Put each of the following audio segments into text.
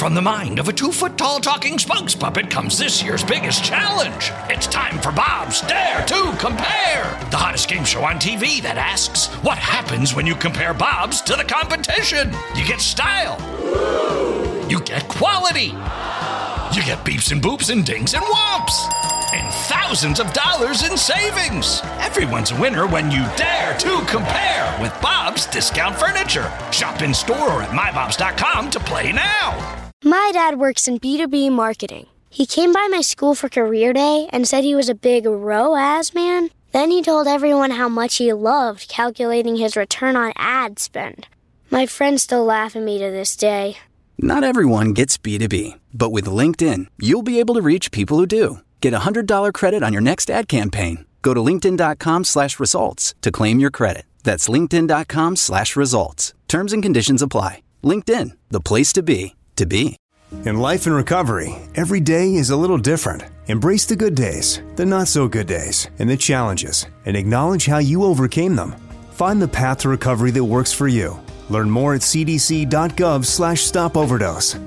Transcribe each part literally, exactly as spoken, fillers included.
From the mind of a two-foot-tall talking spokes puppet comes this year's biggest challenge. It's time for Bob's Dare to Compare, the hottest game show on T V that asks, what happens when you compare Bobs to the competition? You get style. You get quality. You get beeps and boops and dings and whomps. And thousands of dollars in savings. Everyone's a winner when you dare to compare with Bob's Discount Furniture. Shop in store or at my bobs dot com to play now. My dad works in B two B marketing. He came by my school for career day and said he was a big R O A S man. Then he told everyone how much he loved calculating his return on ad spend. My friends still laugh at me to this day. Not everyone gets B two B, but with LinkedIn, you'll be able to reach people who do. Get a one hundred dollars credit on your next ad campaign. Go to linkedin.com slash results to claim your credit. That's linkedin.com slash results. Terms and conditions apply. LinkedIn, the place to be, to be. In life and recovery, every day is a little different. Embrace the good days, the not so good days, and the challenges, and acknowledge how you overcame them. Find the path to recovery that works for you. Learn more at cdc.gov slash stop overdose.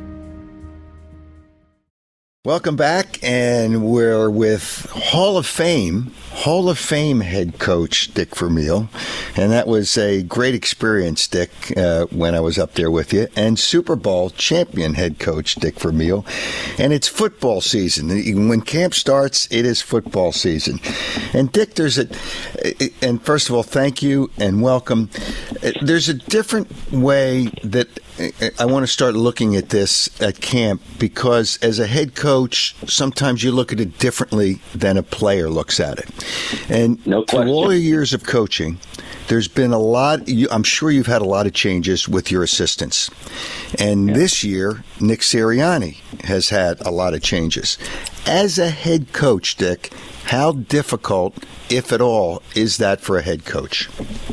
Welcome back, and we're with Hall of Fame, Hall of Fame head coach Dick Vermeil, and that was a great experience, Dick, uh, when I was up there with you, and Super Bowl champion head coach Dick Vermeil, and it's football season. When camp starts, it is football season. And Dick, there's a, and first of all, thank you and welcome. There's a different way that I want to start looking at this at camp, because as a head coach, sometimes you look at it differently than a player looks at it. And no through all your years of coaching, there's been a lot, I'm sure you've had a lot of changes with your assistants. And yeah. This year, Nick Sirianni has had a lot of changes. As a head coach, Dick, how difficult, if at all, is that for a head coach?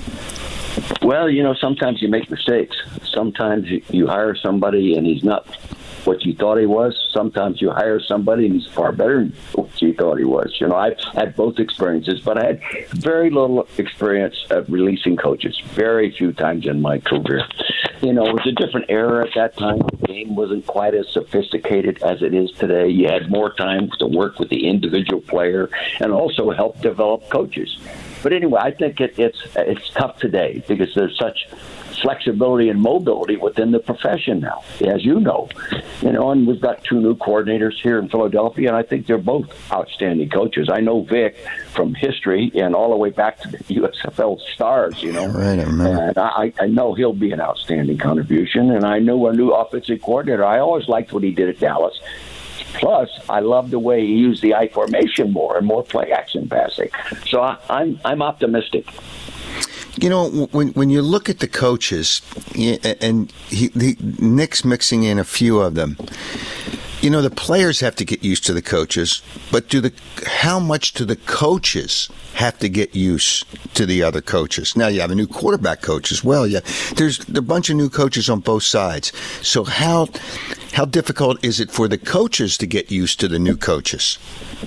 Well, you know, sometimes you make mistakes. Sometimes you, you hire somebody and he's not what you thought he was. Sometimes you hire somebody and he's far better than what you thought he was. You know, I've had both experiences, but I had very little experience at releasing coaches, very few times in my career. You know, it was a different era at that time. The game wasn't quite as sophisticated as it is today. You had more time to work with the individual player and also help develop coaches. But anyway, I think it, it's it's tough today because there's such flexibility and mobility within the profession now, as you know. You know, and we've got two new coordinators here in Philadelphia, and I think they're both outstanding coaches. I know Vic from history and all the way back to the U S F L Stars, you know. Right, I remember. And I, I know he'll be an outstanding contribution, and I know our new offensive coordinator. I always liked what he did at Dallas. Plus, I love the way he used the I formation more and more play action passing. So I, I'm I'm optimistic. You know, when when you look at the coaches, and he, he, Nick's mixing in a few of them, you know, the players have to get used to the coaches, but do the how much do the coaches have to get used to the other coaches? Now, you have a new quarterback coach as well. Yeah, there's a bunch of new coaches on both sides. So how how difficult is it for the coaches to get used to the new coaches?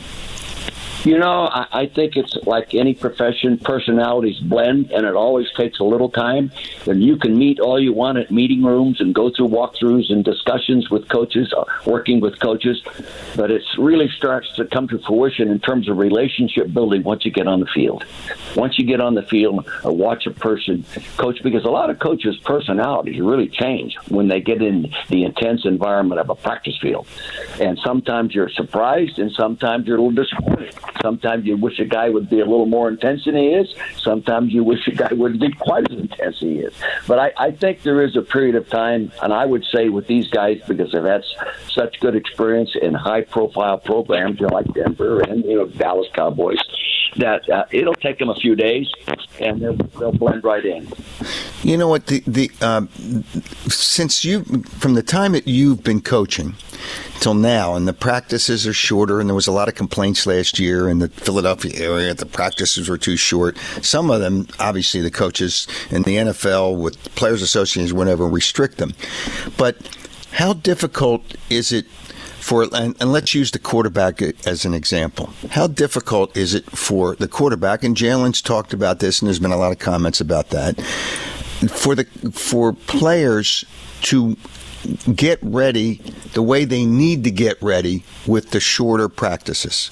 You know, I, I think it's like any profession, personalities blend, and it always takes a little time. And you can meet all you want at meeting rooms and go through walkthroughs and discussions with coaches, uh, working with coaches, but it really starts to come to fruition in terms of relationship building once you get on the field. Once you get on the field, uh, watch a person coach, because a lot of coaches' personalities really change when they get in the intense environment of a practice field. And sometimes you're surprised, and sometimes you're a little disappointed. Sometimes you wish a guy would be a little more intense than he is. Sometimes you wish a guy wouldn't be quite as intense as he is. But I, I think there is a period of time, and I would say with these guys, because they've had such good experience in high-profile programs, you know, like Denver and, you know, Dallas Cowboys, that uh, it'll take them a few days, and they'll, they'll blend right in. You know what? The the um, since you from the time that you've been coaching till now, and the practices are shorter, and there was a lot of complaints last year in the Philadelphia area. The practices were too short. Some of them, obviously, the coaches in the N F L with players' associations, whatever, restrict them. But how difficult is it? For, and, and let's use the quarterback as an example. How difficult is it for the quarterback? And Jalen's talked about this, and there's been a lot of comments about that. For the for players to get ready the way they need to get ready with the shorter practices?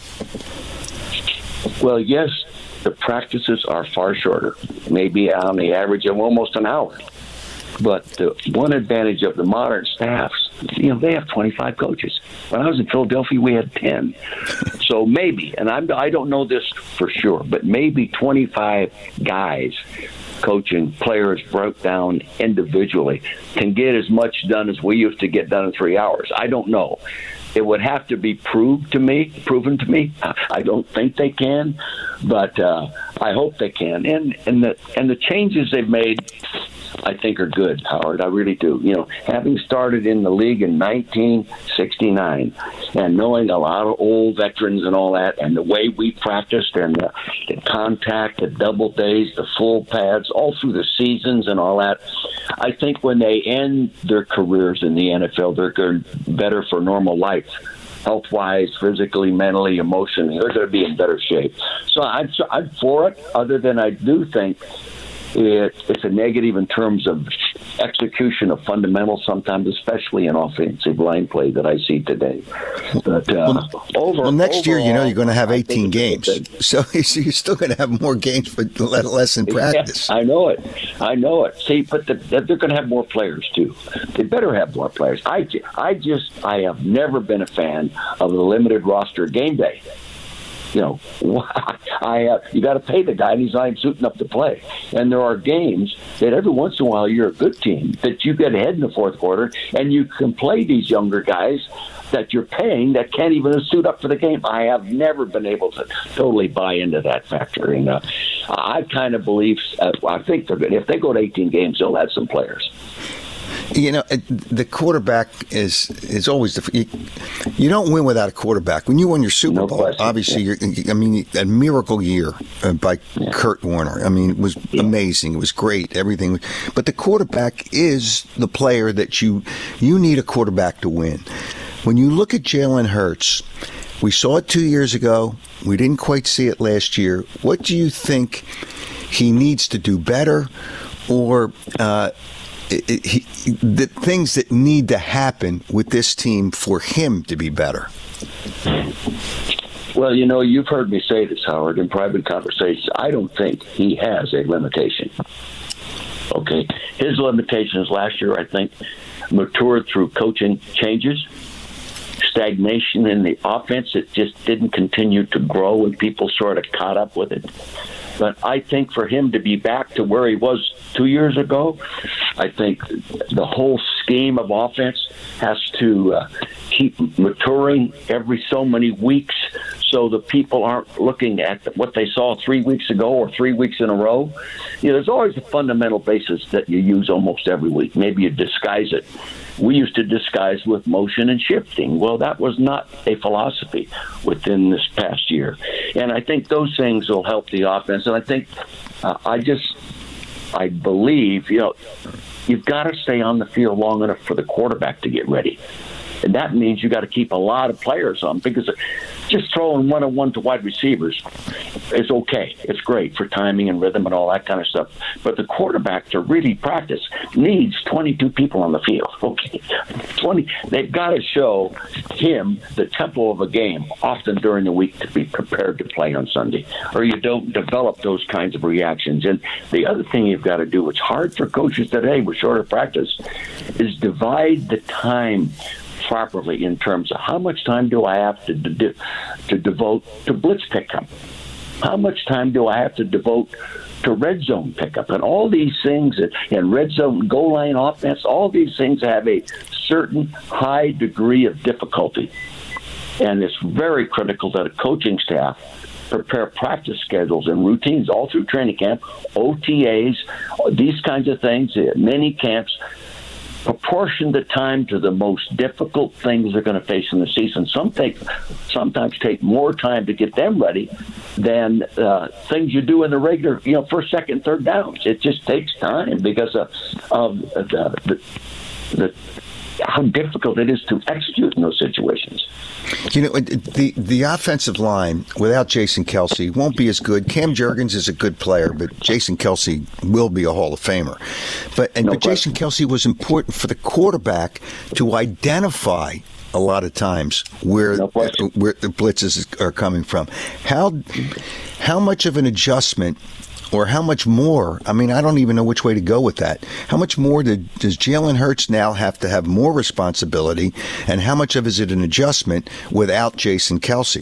Well, yes, the practices are far shorter, maybe on the average of almost an hour. But the one advantage of the modern staffs, you know, they have twenty-five coaches. When I was in Philadelphia, we had ten. So maybe, and I'm, I don't know this for sure, but maybe twenty-five guys coaching players broke down individually can get as much done as we used to get done in three hours. I don't know. It would have to be proved to me, proven to me. I don't think they can, but uh, I hope they can. And and the and the changes they've made, I think, are good, Howard. I really do. You know, having started in the league in nineteen sixty-nine and knowing a lot of old veterans and all that, and the way we practiced and the, the contact, the double days, the full pads, all through the seasons and all that, I think when they end their careers in the N F L, they're good, better for normal life. Health-wise, physically, mentally, emotionally, they're going to be in better shape. So I'm, I'm for it, other than I do think it, it's a negative in terms of execution of fundamentals sometimes, especially in offensive line play that I see today. But uh, well, over, well, next overall, year, you know, you're going to have eighteen games. Good. So you're still going to have more games, but less in practice. Yeah, I know it. I know it. See, but the, they're going to have more players, too. They better have more players. I, I just, I have never been a fan of the limited roster game day. You know, I uh, you got to pay the guy, and he's not even suiting up to play. And there are games that every once in a while you're a good team, that you get ahead in the fourth quarter, and you can play these younger guys that you're paying that can't even suit up for the game. I have never been able to totally buy into that factor. And uh, I kind of believe, uh, I think they're good. If they go to eighteen games, they'll have some players. You know, the quarterback is is always the you, you don't win without a quarterback. When you won your Super No Bowl, question. obviously, you're, I mean, a miracle year uh, by Yeah. Kurt Warner. I mean, it was Yeah. amazing. It was great. Everything, but the quarterback is the player that you you need a quarterback to win. When you look at Jalen Hurts, we saw it two years ago. We didn't quite see it last year. What do you think he needs to do better, or uh, It, it, he, the things that need to happen with this team for him to be better? Well, you know, you've heard me say this, Howard, in private conversations. I don't think he has a limitation. Okay. His limitations last year, I think, matured through coaching changes, stagnation in the offense. It just didn't continue to grow, and people sort of caught up with it. But I think for him to be back to where he was two years ago, I think the whole scheme of offense has to uh, keep maturing every so many weeks, so the people aren't looking at what they saw three weeks ago or three weeks in a row. You know, there's always a fundamental basis that you use almost every week. Maybe you disguise it. We used to disguise with motion and shifting. Well, that was not a philosophy within this past year. And I think those things will help the offense. And I think, uh, I just, I believe, you know, you've got to stay on the field long enough for the quarterback to get ready. And that means you got to keep a lot of players on, because just throwing one-on-one to wide receivers is okay. It's great for timing and rhythm and all that kind of stuff. But the quarterback, to really practice, needs twenty-two people on the field. Okay, twenty. They've got to show him the tempo of a game often during the week to be prepared to play on Sunday, or you don't develop those kinds of reactions. And the other thing you've got to do, which is hard for coaches today with shorter practice, is divide the time properly in terms of how much time do I have to de- to devote to blitz pickup? How much time do I have to devote to red zone pickup? And all these things, and red zone goal line offense, all these things have a certain high degree of difficulty. And it's very critical that a coaching staff prepare practice schedules and routines all through training camp, O T As, these kinds of things, mini camps, proportion the time to the most difficult things they're going to face in the season. Some take, sometimes take more time to get them ready than uh, things you do in the regular, you know, first, second, third downs. It just takes time because of, of the, the, the how difficult it is to execute in those situations. You know, the the offensive line without Jason Kelce won't be as good. Cam Jurgens is a good player, but Jason Kelce will be a Hall of Famer. But and No but Jason Kelce was important for the quarterback to identify a lot of times where No question. where the blitzes are coming from. How how much of an adjustment, or how much more? I mean, I don't even know which way to go with that. How much more did, does Jalen Hurts now have to have more responsibility, and how much of is it an adjustment without Jason Kelce?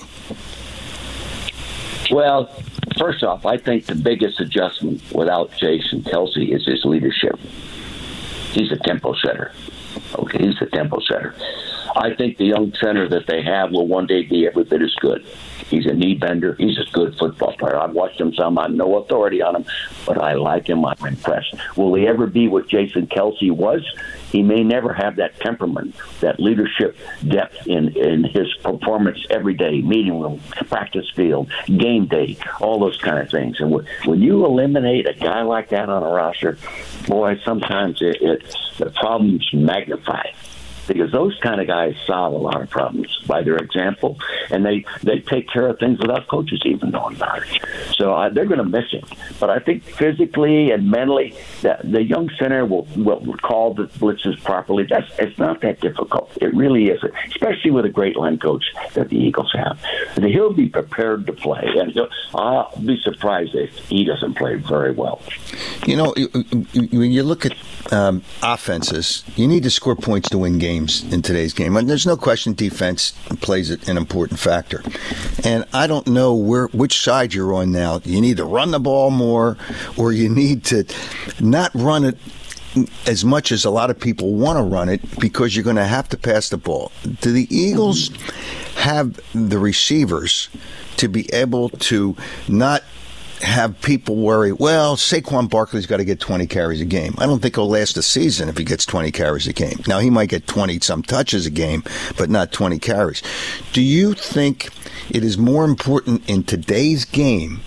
Well, first off, I think the biggest adjustment without Jason Kelce is his leadership. He's a tempo setter. Okay, he's a tempo setter. I think the young center that they have will one day be every bit as good. He's a knee bender. He's a good football player. I've watched him some. I have no authority on him, but I like him. I'm impressed. Will he ever be what Jason Kelce was? He may never have that temperament, that leadership depth in, in his performance every day, meeting room, practice field, game day, all those kind of things. And when you eliminate a guy like that on a roster, boy, sometimes it, it the problem's magnified. Because those kind of guys solve a lot of problems by their example, and they, they take care of things without coaches even knowing about it. So uh, they're going to miss him. But I think physically and mentally, the, the young center will, will call the blitzes properly. That's It's not that difficult. It really isn't, especially with a great line coach that the Eagles have. And he'll be prepared to play, and he'll, I'll be surprised if he doesn't play very well. You know, when you look at um, offenses, you need to score points to win games in today's game. And there's no question defense plays an important factor. And I don't know where which side you're on now. You need to run the ball more, or you need to not run it as much as a lot of people want to run it, because you're going to have to pass the ball. Do the Eagles have the receivers to be able to not have people worry, well, Saquon Barkley's got to get twenty carries a game? I don't think he'll last a season if he gets twenty carries a game. Now, he might get twenty-some touches a game, but not twenty carries. Do you think it is more important in today's game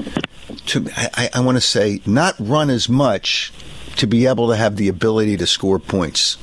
to, I, I want to say, not run as much to be able to have the ability to score points?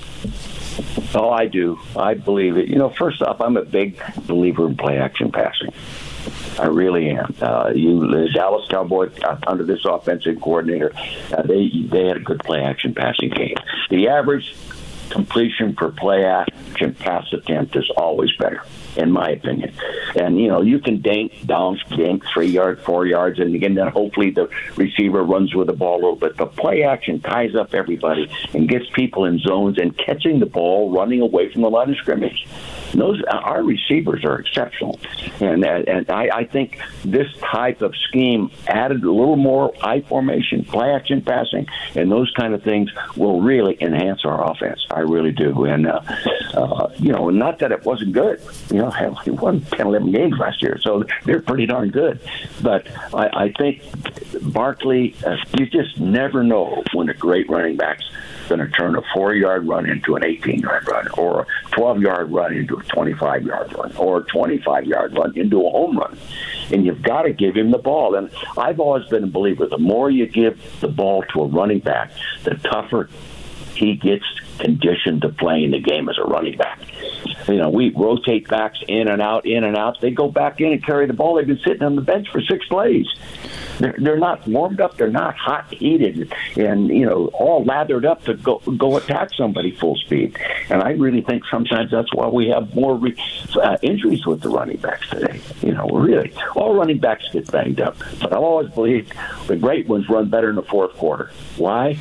Oh, I do. I believe it. You know, first off, I'm a big believer in play-action passing. I really am. Uh, you, the Dallas Cowboys, uh, under this offensive coordinator, uh, they they had a good play-action passing game. The average completion per play-action pass attempt is always better, in my opinion. And, you know, you can dink, down, dink, three yards, four yards, and again, then hopefully the receiver runs with the ball a little bit. The play action ties up everybody and gets people in zones and catching the ball, running away from the line of scrimmage. Those our receivers are exceptional, and and I, I think this type of scheme added a little more I formation, play action passing, and those kind of things will really enhance our offense. I really do, and uh, uh, you know, not that it wasn't good. You know, hell, we won ten, eleven games last year, so they're pretty darn good. But I, I think Barkley, uh, you just never know when a great running back's going to turn a four-yard run into an eighteen-yard run, or a twelve-yard run into a twenty-five-yard run, or a twenty-five-yard run into a home run. And you've got to give him the ball. And I've always been a believer, the more you give the ball to a running back, the tougher he gets conditioned to playing the game as a running back. You know, we rotate backs in and out, in and out. They go back in and carry the ball. They've been sitting on the bench for six plays. They're, they're not warmed up. They're not hot heated and, you know, all lathered up to go go attack somebody full speed. And I really think sometimes that's why we have more re- uh, injuries with the running backs today. You know, really, all running backs get banged up. But I've always believed the great ones run better in the fourth quarter. Why?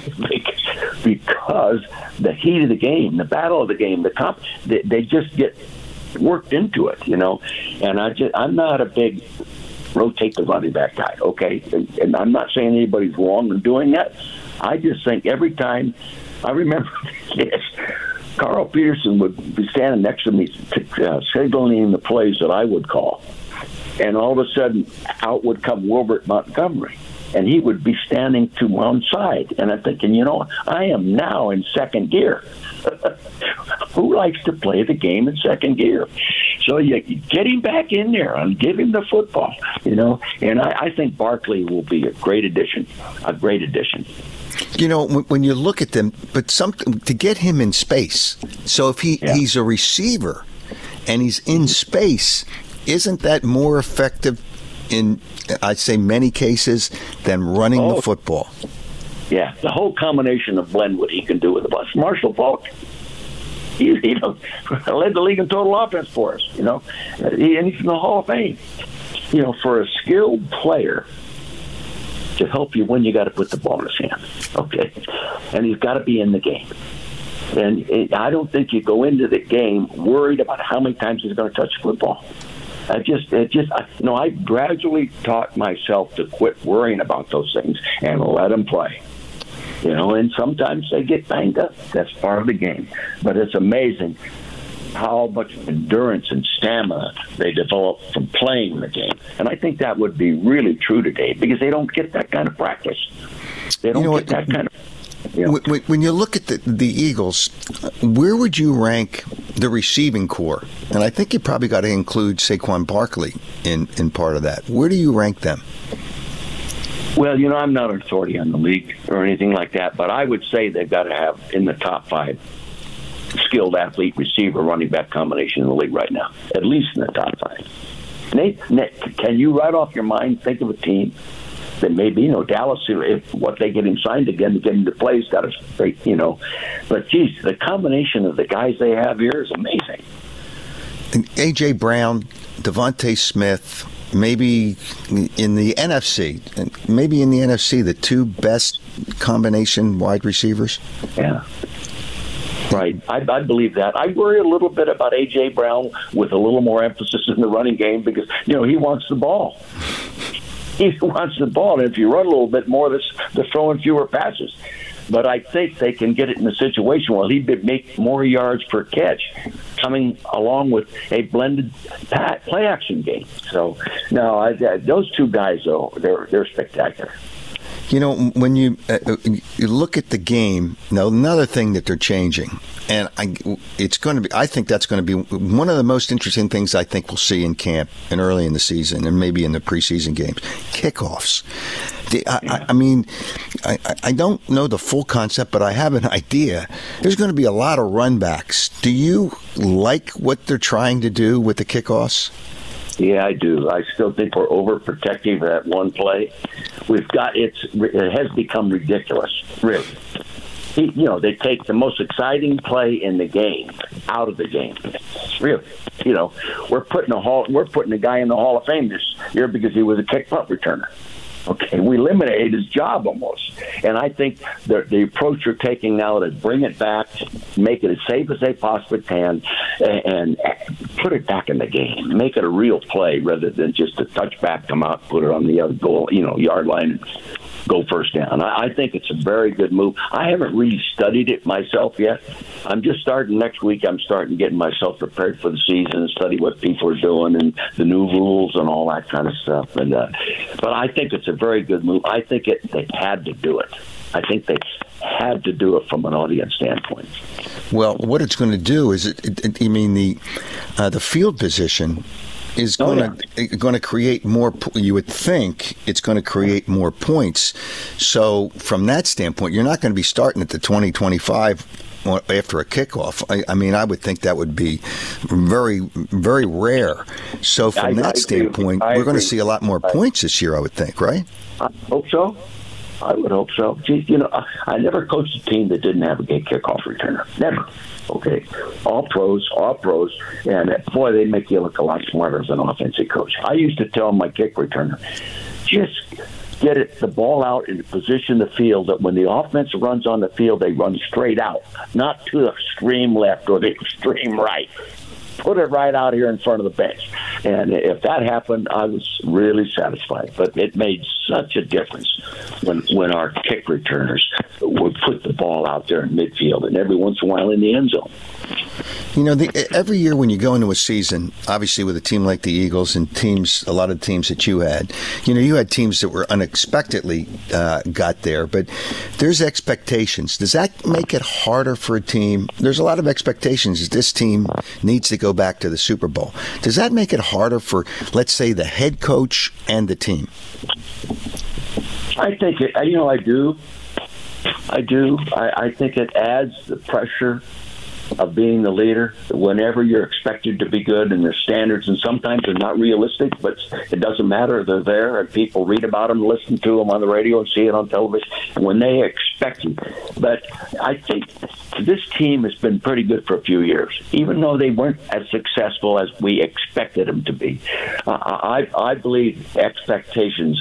Because the heat of the game, the battle of the game, the comp, they, they just get worked into it, you know. And I just, I'm not a big rotate the running back guy, okay? And, and I'm not saying anybody's wrong in doing that. I just think every time, I remember this, Carl Peterson would be standing next to me uh, signaling the plays that I would call. And all of a sudden, out would come Wilbert Montgomery. And he would be standing to one side. And I'm thinking, you know, I am now in second gear. Who likes to play the game in second gear? So you get him back in there and give him the football, you know. And I, I think Barkley will be a great addition, a great addition. You know, when, when you look at them, but some to get him in space. So if he, yeah. he's a receiver and he's in space, isn't that more effective in, I'd say, many cases than running oh. the football? Yeah, the whole combination of blend what he can do with the bus. Marshall Faulk, he, you know, led the league in total offense for us. You know, he, and he's in the Hall of Fame. You know, for a skilled player to help you win, you got to put the ball in his hand. Okay, and he's got to be in the game. And it, I don't think you go into the game worried about how many times he's going to touch the football. I just, it just, I, you know, I gradually taught myself to quit worrying about those things and let him play. You know, and sometimes they get banged up. That's part of the game. But it's amazing how much endurance and stamina they develop from playing the game. And I think that would be really true today because they don't get that kind of practice. They don't you know get what, that kind of... You know. When, when you look at the, the Eagles, where would you rank the receiving core? And I think you probably got to include Saquon Barkley in, in part of that. Where do you rank them? Well, you know, I'm not an authority on the league or anything like that, but I would say they've got to have in the top five skilled athlete receiver running back combination in the league right now, at least in the top five. Nate, Nate, can you right off your mind think of a team that maybe, you know, Dallas, if what they get him signed again to get him to play, he's got a great, you know. But, geez, the combination of the guys they have here is amazing. And A J. Brown, Devontae Smith, maybe in the N F C, maybe in the N F C, the two best combination wide receivers. Yeah. Right. I, I believe that. I worry a little bit about A J. Brown with a little more emphasis in the running game because, you know, he wants the ball. He wants the ball. And if you run a little bit more, they're throwing fewer passes. But I think they can get it in a situation where he would make more yards per catch coming along with a blended play action game. So, no, I, those two guys, though, they're they're spectacular. You know, when you uh, you look at the game, now another thing that they're changing, and I, it's going to be, I think that's going to be one of the most interesting things I think we'll see in camp and early in the season and maybe in the preseason games, kickoffs. The, I, I, I mean, I, I don't know the full concept, but I have an idea. There's going to be a lot of run backs. Do you like what they're trying to do with the kickoffs? Yeah, I do. I still think we're overprotective of that one play. We've got it's it has become ridiculous, really. He, you know, they take the most exciting play in the game out of the game. Really, you know, we're putting a hall, we're putting a guy in the Hall of Fame this year because he was a kick punt returner. Okay, we eliminated his job almost. And I think the, the approach you're taking now is bring it back, make it as safe as they possibly can, and, and put it back in the game. Make it a real play rather than just a touchback, come out, put it on the other goal, you know, yard line, go first down. I, I think it's a very good move. I haven't really studied it myself yet. I'm just starting next week. I'm starting getting myself prepared for the season, study what people are doing and the new rules and all that kind of stuff. And uh, but I think it's a very good move. I think it they had to do it. I think they had to do it from an audience standpoint. Well, what it's going to do is, it, it, it, I mean, the uh, the field position is going oh, yeah. to going to create more. You would think it's going to create more points. So from that standpoint, you're not going to be starting at the twenty twenty-five after a kickoff. I, I mean, I would think that would be very, very rare. So from I, that I standpoint, we're going to see a lot more I, points this year, I would think, right? I hope so. I would hope so. Gee, you know, I, I never coached a team that didn't have a good kickoff returner. Never. Okay, all pros, all pros, and boy, they make you look a lot smarter as an offensive coach. I used to tell my kick returner, just get it the ball out in position the field that when the offense runs on the field, they run straight out, not to the extreme left or the extreme right. Put it right out here in front of the bench. And if that happened, I was really satisfied. But it made such a difference when when our kick returners would put the ball out there in midfield and every once in a while in the end zone. You know, the, every year when you go into a season, obviously with a team like the Eagles and teams, a lot of teams that you had, you know, you had teams that were unexpectedly uh, got there, but there's expectations. Does that make it harder for a team? There's a lot of expectations that this team needs to go back to the Super Bowl. Does that make it harder for, let's say, the head coach and the team? I think, it, you know, I do. I do. I, I think it adds the pressure of being the leader whenever you're expected to be good, and there's standards, and sometimes they're not realistic, but it doesn't matter. They're there, and people read about them, listen to them on the radio, and see it on television when they expect you. But I think this team has been pretty good for a few years, even though they weren't as successful as we expected them to be. Uh, I, I believe expectations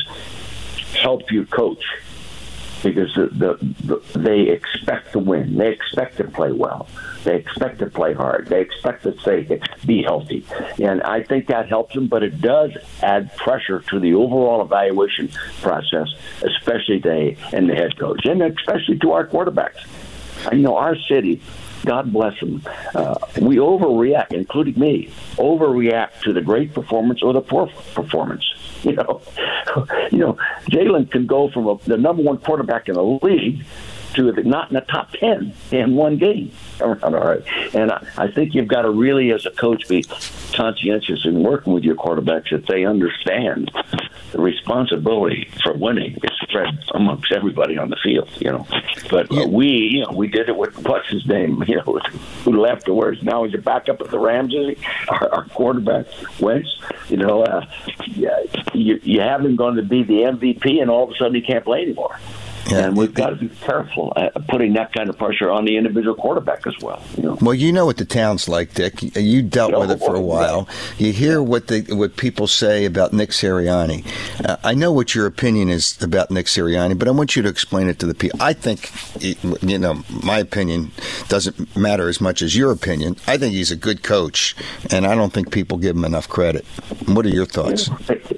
help you coach, because the, the, the, they expect to win. They expect to play well. They expect to play hard. They expect to say, be healthy. And I think that helps them, but it does add pressure to the overall evaluation process, especially they and the head coach, and especially to our quarterbacks. You know, our city, God bless them, uh, we overreact, including me, overreact to the great performance or the poor performance. You know, you know, Jalen can go from a, the number one quarterback in the league to the, not in the top ten in one game. All right. And I, I think you've got to really, as a coach, be conscientious in working with your quarterbacks that they understand the responsibility for winning is spread amongst everybody on the field, you know. But uh, we, you know, we did it with, what's his name, you know, who left or where's now he's a backup at the Rams, is he? Our, our quarterback, Wentz, you know, uh, yeah, you, you have him going to be the M V P, and all of a sudden he can't play anymore. Yeah. And we've got to be careful at putting that kind of pressure on the individual quarterback as well. You know? Well, you know what the town's like, Dick. You dealt with it for a while. You hear what the what people say about Nick Sirianni. Uh, I know what your opinion is about Nick Sirianni, but I want you to explain it to the people. I think, you know, my opinion doesn't matter as much as your opinion. I think he's a good coach, and I don't think people give him enough credit. What are your thoughts?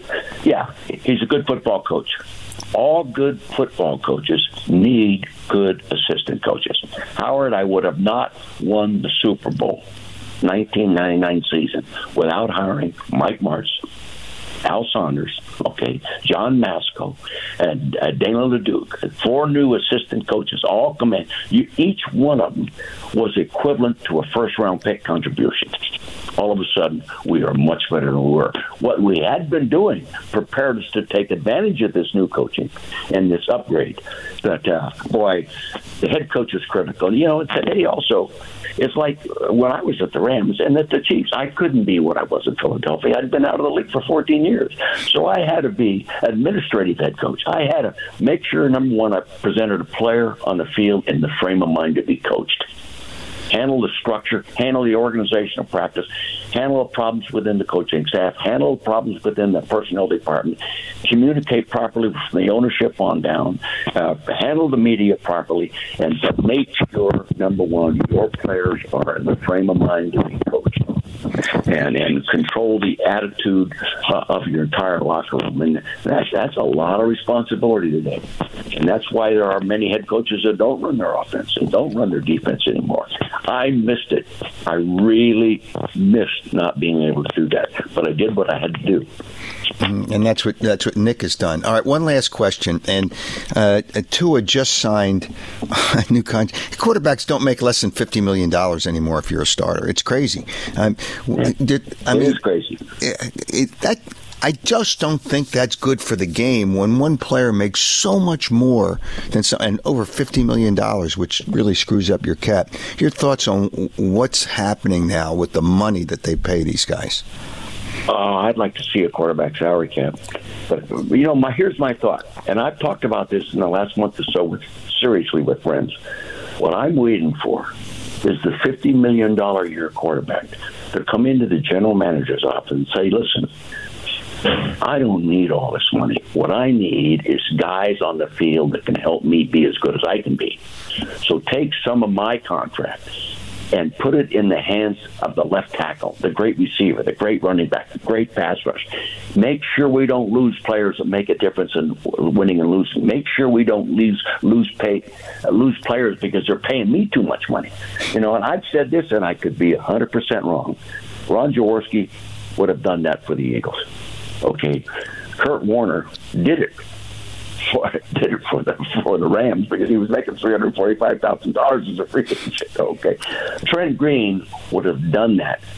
Yeah, he's a good football coach. All good football coaches need good assistant coaches. Howard, I would have not won the Super Bowl nineteen ninety-nine season without hiring Mike Martz, Al Saunders, okay, John Masco, and uh, Dana LeDuc. Four new assistant coaches, all come in. You, each one of them was equivalent to a first-round pick contribution. All of a sudden, we are much better than we were. What we had been doing prepared us to take advantage of this new coaching and this upgrade. But, uh, boy, the head coach is critical. You know, today also, it's like when I was at the Rams and at the Chiefs, I couldn't be what I was in Philadelphia. I'd been out of the league for fourteen years. So I had to be administrative head coach. I had to make sure, number one, I presented a player on the field in the frame of mind to be coached. Handle the structure, handle the organizational practice, handle the problems within the coaching staff, handle the problems within the personnel department, communicate properly from the ownership on down, uh, handle the media properly, and make sure, number one, your players are in the frame of mind to be coached. And, and control the attitude uh, of your entire locker room. And that's, that's a lot of responsibility today. And that's why there are many head coaches that don't run their offense and don't run their defense anymore. I missed it. I really missed not being able to do that. But I did what I had to do. And that's what that's what Nick has done. All right, one last question. And uh, Tua just signed a new contract. Quarterbacks don't make less than fifty million dollars anymore if you're a starter. It's crazy. Um, yeah, did, I it mean, is crazy. It, it, that I just don't think that's good for the game when one player makes so much more than some, and over fifty million dollars, which really screws up your cap. Your thoughts on what's happening now with the money that they pay these guys? Uh, I'd like to see a quarterback salary cap. But, you know, my here's my thought. And I've talked about this in the last month or so with seriously with friends. What I'm waiting for is the fifty million dollars a year quarterback to come into the general manager's office and say, listen, I don't need all this money. What I need is guys on the field that can help me be as good as I can be. So take some of my contracts and put it in the hands of the left tackle, the great receiver, the great running back, the great pass rush. Make sure we don't lose players that make a difference in winning and losing. Make sure we don't lose lose pay uh, lose players because they're paying me too much money. You know, and I've said this, and I could be one hundred percent wrong. Ron Jaworski would have done that for the Eagles. Okay, Kurt Warner did it. For, did it for the for the Rams because he was making three hundred forty-five thousand dollars as a free agent. Okay, Trent Green would have done that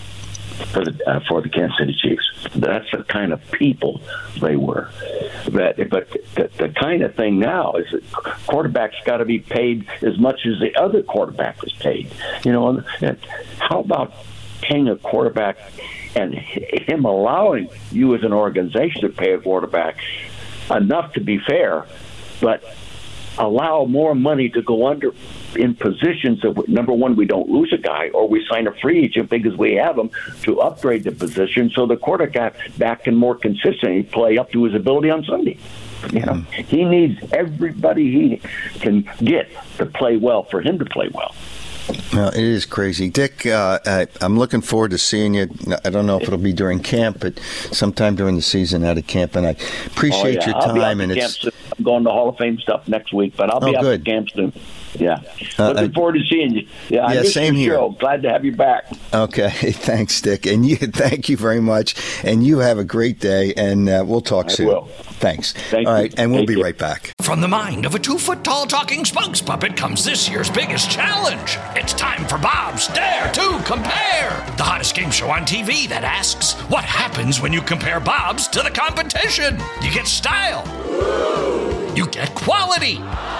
for the uh, for the Kansas City Chiefs. That's the kind of people they were. But but the, the kind of thing now is that quarterbacks got to be paid as much as the other quarterback was paid. You know, and how about paying a quarterback and him allowing you as an organization to pay a quarterback enough to be fair, but allow more money to go under in positions that, number one, we don't lose a guy, or we sign a free agent because we have him to upgrade the position so the quarterback back can more consistently play up to his ability on Sunday. You know, mm-hmm. He needs everybody he can get to play well for him to play well. Well, it is crazy. Dick, uh, I, I'm looking forward to seeing you. I don't know if it'll be during camp, but sometime during the season out of camp. And I appreciate oh, yeah. your I'll time. Be and it's I'm going to Hall of Fame stuff next week, but I'll oh, be out good. at camp soon. Yeah. Uh, Looking I, forward to seeing you. Yeah, I yeah missed same your here. Show. Glad to have you back. Okay. Thanks, Dick. And you, thank you very much. And you have a great day, and uh, we'll talk I soon. will. Thanks. Thank All you. right, and we'll Thank be you. right back. From the mind of a two-foot-tall talking spokes puppet comes this year's biggest challenge. It's time for Bob's Dare to Compare, the hottest game show on T V that asks, what happens when you compare Bob's to the competition? You get style. You get quality.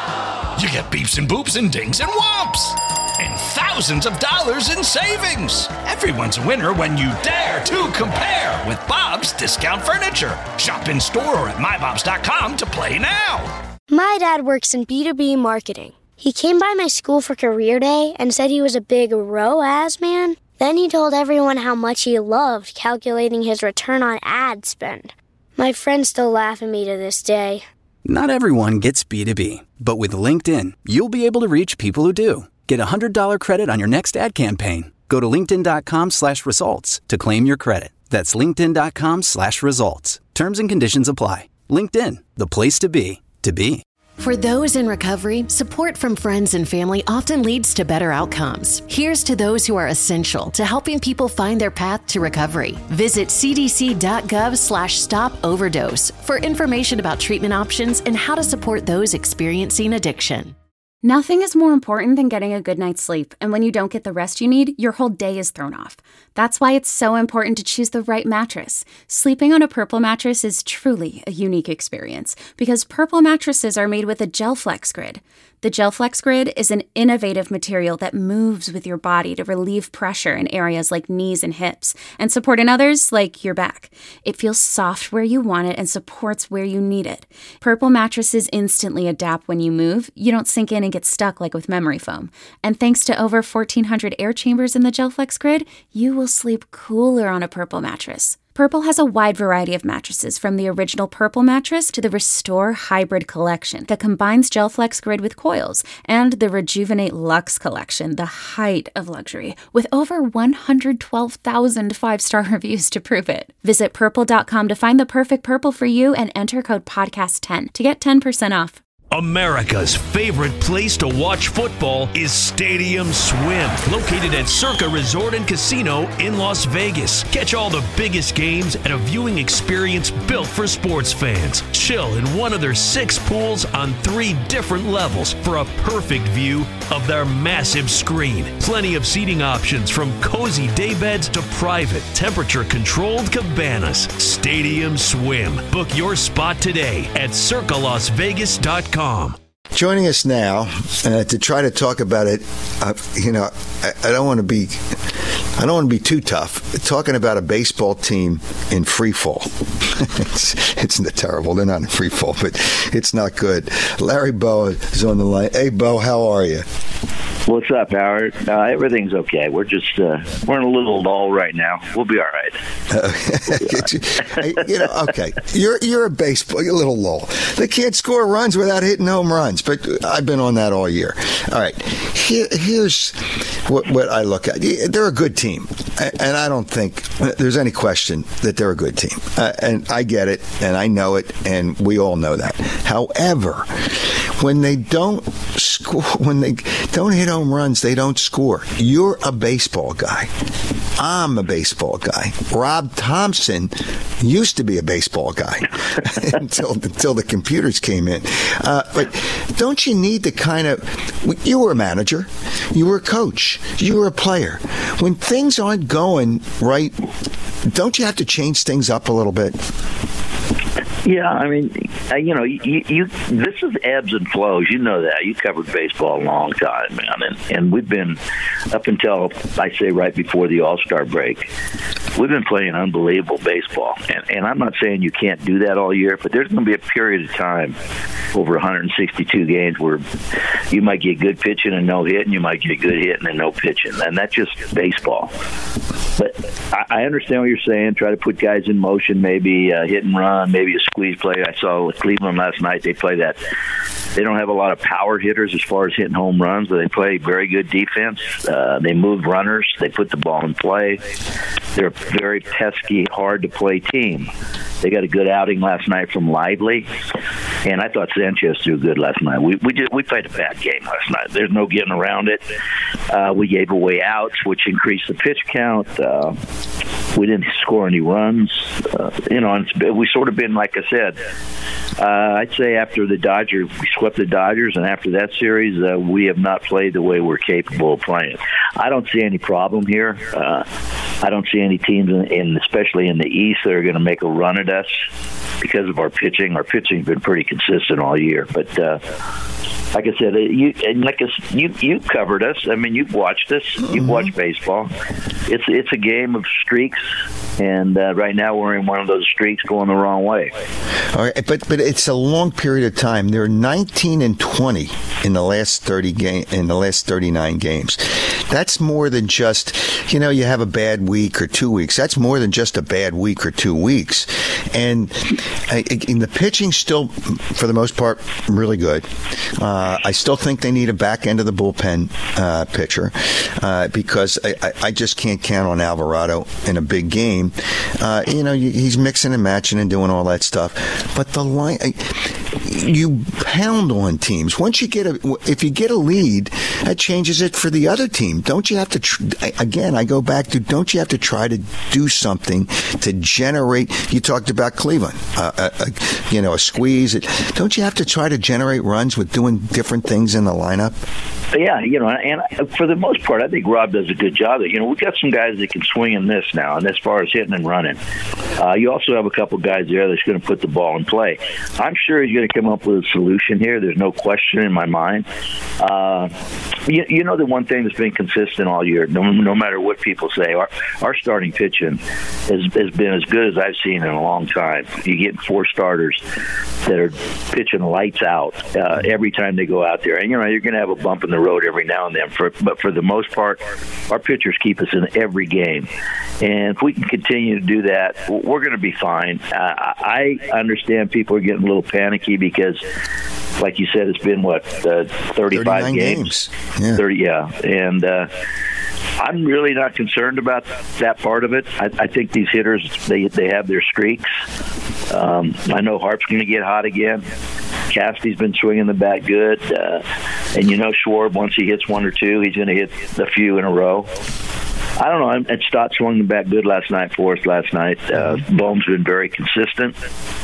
You get beeps and boops and dings and whomps. And thousands of dollars in savings. Everyone's a winner when you dare to compare with Bob's Discount Furniture. Shop in store or at my bobs dot com to play now. My dad works in B two B marketing. He came by my school for career day and said he was a big R O A S man. Then he told everyone how much he loved calculating his return on ad spend. My friends still laugh at me to this day. Not everyone gets B two B, but with LinkedIn, you'll be able to reach people who do. Get a one hundred dollars credit on your next ad campaign. Go to linkedin.com slash results to claim your credit. That's linkedin.com slash results. Terms and conditions apply. LinkedIn, the place to be, to be. For those in recovery, support from friends and family often leads to better outcomes. Here's to those who are essential to helping people find their path to recovery. Visit cdc.gov slash stop overdose for information about treatment options and how to support those experiencing addiction. Nothing is more important than getting a good night's sleep, and when you don't get the rest you need, your whole day is thrown off. That's why it's so important to choose the right mattress. Sleeping on a Purple mattress is truly a unique experience because Purple mattresses are made with a GelFlex Grid. The GelFlex Grid is an innovative material that moves with your body to relieve pressure in areas like knees and hips and support in others like your back. It feels soft where you want it and supports where you need it. Purple mattresses instantly adapt when you move. You don't sink in and get stuck like with memory foam. And thanks to over fourteen hundred air chambers in the GelFlex Grid, you will sleep cooler on a Purple mattress. Purple has a wide variety of mattresses, from the original Purple mattress to the Restore Hybrid collection that combines GelFlex Grid with coils, and the Rejuvenate Luxe collection, the height of luxury, with over one hundred twelve thousand five-star reviews to prove it. Visit purple dot com to find the perfect Purple for you and enter code podcast ten to get ten percent off. America's favorite place to watch football is Stadium Swim, located at Circa Resort and Casino in Las Vegas. Catch all the biggest games at a viewing experience built for sports fans. Chill in one of their six pools on three different levels for a perfect view of their massive screen. Plenty of seating options, from cozy daybeds to private, temperature-controlled cabanas. Stadium Swim. Book your spot today at circa las vegas dot com. Joining us now uh, to try to talk about it, uh, you know, I, I don't want to be, I don't want to be too tough. Talking about a baseball team in free fall, it's it's terrible. They're not in free fall, but it's not good. Larry Bowa is on the line. Hey, Bo, how are you? What's up, Howard? Uh, everything's okay. We're just uh, we're in a little lull right now. We'll be all right. Uh, you, you know, okay. You're you're a baseball. You're a little lull. They can't score runs without hitting home runs. But I've been on that all year. All right. Here, here's what what I look at. They're a good team, and I don't think there's any question that they're a good team. Uh, and I get it, and I know it, and we all know that. However, when they don't score, when they don't hit home runs, they don't score. You're a baseball guy. I'm a baseball guy. Rob Thompson used to be a baseball guy until until the computers came in. Uh, but don't you need to kind of... You were a manager. You were a coach. You were a player. When things aren't going right, don't you have to change things up a little bit? Yeah, I mean, you know, you, you this is ebbs and flows. You know that. You covered baseball a long time, man. And, and we've been, up until, I say, right before the All-Star break, we've been playing unbelievable baseball. And, and I'm not saying you can't do that all year, but there's going to be a period of time over one hundred sixty-two games where you might get good pitching and no hit, and you might get good hitting and no pitching. And that's just baseball. But I understand what you're saying. Try to put guys in motion, maybe uh, hit and run, maybe a squeeze play. I saw with Cleveland last night, they play that. They don't have a lot of power hitters as far as hitting home runs, but they play very good defense. Uh, they move runners. They put the ball in play. They're a very pesky, hard-to-play team. They got a good outing last night from Lively, and I thought Sanchez threw good last night. We we did we played a bad game last night. There's no getting around it. Uh, we gave away outs, which increased the pitch count. Uh, we didn't score any runs. Uh, you know, and it's, we sort of been, like I said, uh, I'd say after the Dodgers, we swept the Dodgers, and after that series, uh, we have not played the way we're capable of playing. I don't see any problem here. Uh, I don't see any teams, in, in especially in the East, that are going to make a run at us because of our pitching. Our pitching's been pretty consistent all year, but uh, like I said, you and like I, you you covered us. I mean, you've watched us. You've mm-hmm. watched baseball. It's it's a game of streaks, and uh, right now we're in one of those streaks going the wrong way. All right, but but it's a long period of time. They're nineteen and twenty in the last thirty game in the last thirty-nine games. That's more than just, you know, you have a bad week or two weeks. That's more than just a bad week or two weeks. And, I, and the pitching's still, for the most part, really good. Uh, I still think they need a back end of the bullpen uh, pitcher uh, because I, I just can't count on Alvarado in a big game. Uh, you know, he's mixing and matching and doing all that stuff. But the line, you pound on teams. Once you get a, if you get a lead, that changes it for the other team. Don't you have to, tr- again, I go back to, don't you have to try to do something to generate, you talked about Cleveland, uh, uh, uh, you know, a squeeze. Don't you have to try to generate runs with doing different things in the lineup? Yeah, you know, and for the most part, I think Rob does a good job. You know, we've got some guys that can swing in this now, and as far as hitting and running. Uh, you also have a couple guys there that's going to put the ball in play. I'm sure he's going to come up with a solution here. There's no question in my mind. Uh, you, you know, the one thing that's been consistent all year, no, no matter what people say, our, our starting pitching has, has been as good as I've seen in a long time. You get four starters that are pitching lights out uh, every time they go out there. And, you know, you're going to have a bump in the road every now and then. For, but for the most part, our pitchers keep us in every game. And if we can continue to do that, we're going to be fine. Uh, I understand people are getting a little panicky because, like you said, it's been, what, uh, thirty-five games? games. Yeah. thirty, yeah. And uh, I'm really not concerned about that part of it. I, I think these hitters, they, they have their streaks. Um, I know Harp's going to get hot again. Cassidy's been swinging the bat good. Uh, and you know Schwarb, once he hits one or two, he's going to hit a few in a row. I don't know. And Stott swung the bat good last night for us last night. Uh, Bohm's been very consistent.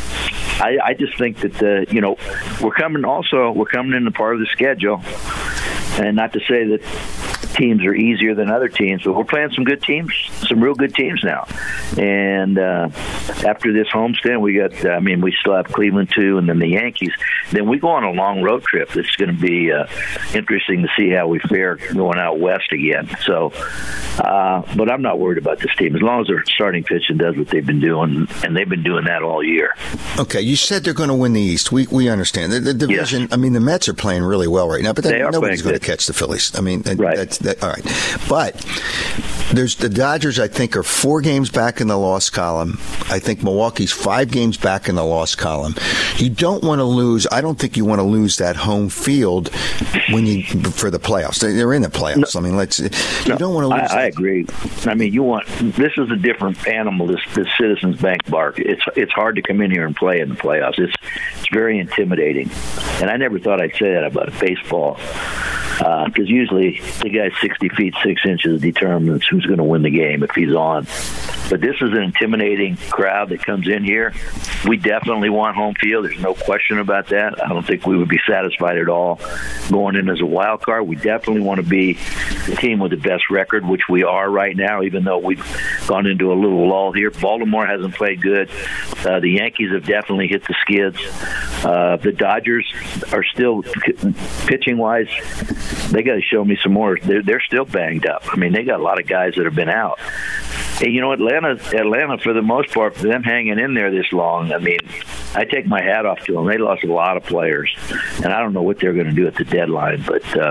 I, I just think that, uh, you know, we're coming also, we're coming in the part of the schedule. And not to say that teams are easier than other teams, but we're playing some good teams, some real good teams now. And uh, after this homestand, we got, I mean, we still have Cleveland too, and then the Yankees. Then we go on a long road trip. It's going to be uh, interesting to see how we fare going out west again. So, uh, but I'm not worried about this team as long as their starting pitching does what they've been doing, and they've been doing that all year. Okay, you said they're going to win the East. We we understand the, the division. Yes. I mean, the Mets are playing really well right now, but that, nobody's going to catch the Phillies. I mean, right. that's that, all right. But There's the Dodgers, I think, are four games back in the loss column. I think Milwaukee's five games back in the loss column. You don't want to lose. I don't think you want to lose that home field when you for the playoffs. They're in the playoffs. No, I mean, let's. You no, don't want to lose. I, I agree. I mean, you want. This is a different animal. This, this Citizens Bank Park. It's it's hard to come in here and play in the playoffs. It's it's very intimidating. And I never thought I'd say that about baseball, because uh, usually the guy sixty feet six inches determines who's going to win the game if he's on. But this is an intimidating crowd that comes in here. We definitely want home field. There's no question about that. I don't think we would be satisfied at all going in as a wild card. We definitely want to be the team with the best record, which we are right now, even though we've gone into a little lull here. Baltimore hasn't played good. Uh, the Yankees have definitely hit the skids. Uh, the Dodgers are still, pitching-wise, they got to show me some more. They're, they're still banged up. I mean, they got a lot of guys that have been out. Hey, you know, Atlanta, Atlanta, for the most part, for them hanging in there this long, I mean, I take my hat off to them. They lost a lot of players, and I don't know what they're going to do at the deadline, but uh,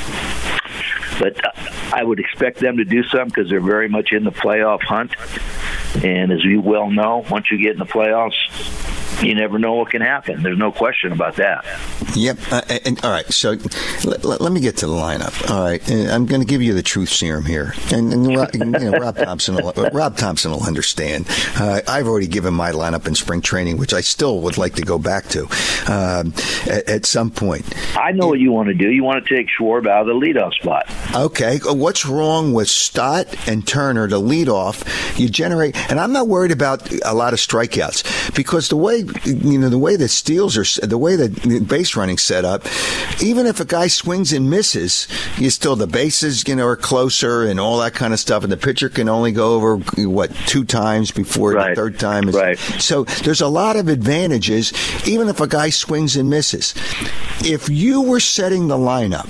but I would expect them to do something because they're very much in the playoff hunt. And as you well know, once you get in the playoffs, you never know what can happen. There's no question about that. Yep. Uh, and, all right. So let, let, let me get to the lineup. All right. And I'm going to give you the truth serum here. And, and Rob, you know, Rob Thompson will, Rob Thompson will understand. Uh, I've already given my lineup in spring training, which I still would like to go back to um, at, at some point. I know what you want to do. You want to take Schwarber out of the leadoff spot. Okay. What's wrong with Stott and Turner to lead off? You generate, and I'm not worried about a lot of strikeouts because the way, you know, the way the steals are, the way the base running set up, even if a guy swings and misses, you still, the bases, you know, are closer and all that kind of stuff, and the pitcher can only go over, what, two times before right. the third time is. Right. So there's a lot of advantages, even if a guy swings and misses. If you were setting the lineup,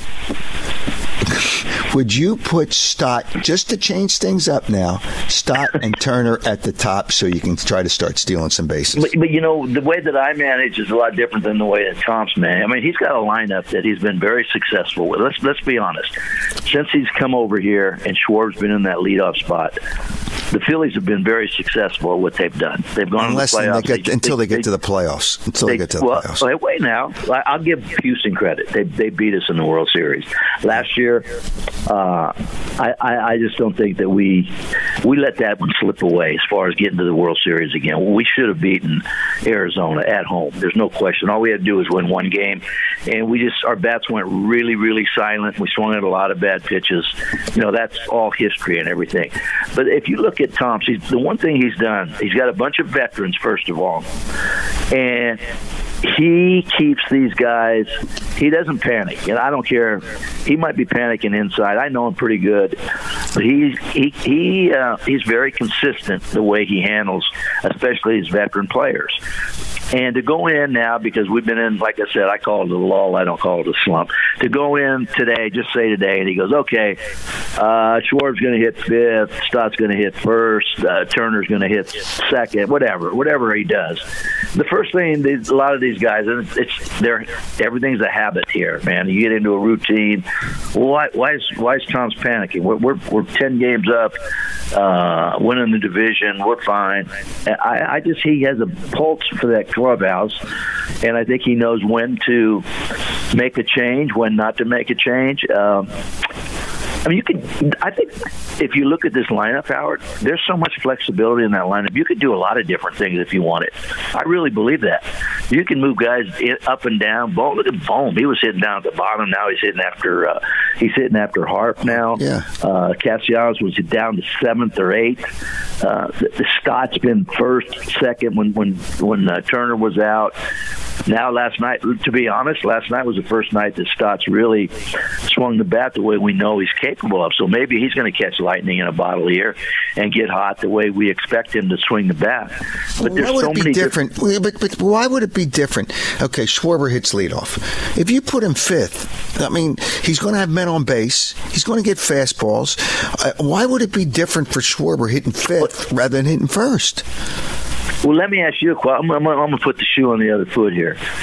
would you put Stott, just to change things up now, Stott and Turner at the top so you can try to start stealing some bases? But, but, you know, the way that I manage is a lot different than the way that Tom's managed. I mean, he's got a lineup that he's been very successful with. Let's let's be honest. Since he's come over here and Schwarber's been in that leadoff spot, the Phillies have been very successful at what they've done. They've gone Unless to the playoffs. They get, they, until they, they get they, to the playoffs. Until they, they get to the well, playoffs. Well, wait now. I'll give Houston credit. They they beat us in the World Series. Last year, uh, I, I, I just don't think that we we let that one slip away as far as getting to the World Series again. We should have beaten Arizona at home. There's no question. All we had to do was win one game. And we just, our bats went really, really silent. We swung at a lot of bad pitches. You know, that's all history and everything. But if you look at Tom, he's, the one thing he's done, he's got a bunch of veterans, first of all. And he keeps these guys, he doesn't panic. And I don't care. He might be panicking inside. I know him pretty good. But he's, he, he, uh, he's very consistent the way he handles, especially his veteran players. And to go in now, because we've been in, like I said, I call it a lull, I don't call it a slump. To go in today, just say today, and he goes, okay, uh, Schwarber's going to hit fifth, Stott's going to hit first, uh, Turner's going to hit second, whatever, whatever he does. The first thing, these, a lot of these guys, and it's, it's they're, everything's a habit here, man. You get into a routine. Why, why is why is Tom's panicking? We're we're, we're ten games up, uh, winning the division. We're fine. I, I just he has a pulse for that clubhouse, and I think he knows when to make a change, when not to make a change. Um, I mean, you can. I think if you look at this lineup, Howard, there's so much flexibility in that lineup. You could do a lot of different things if you wanted. I really believe that. You can move guys up and down. Bohm, look at Bohm. He was hitting down at the bottom. Now he's hitting after. Uh, he's hitting after Harp now. Yeah. Uh, Castellanos was down to seventh or eighth. Uh, the, the Stott's been first, second when when when uh, Turner was out. Now, last night, to be honest, last night was the first night that Stott's really swung the bat the way we know he's capable of. So maybe he's going to catch lightning in a bottle here and get hot the way we expect him to swing the bat. But there's why would so it be many different? Di- but, but why would it be different? Okay, Schwarber hits leadoff. If you put him fifth, I mean, he's going to have men on base. He's going to get fastballs. Uh, why would it be different for Schwarber hitting fifth rather than hitting first? Well, let me ask you a question. I'm, I'm, I'm going to put the shoe on the other foot here.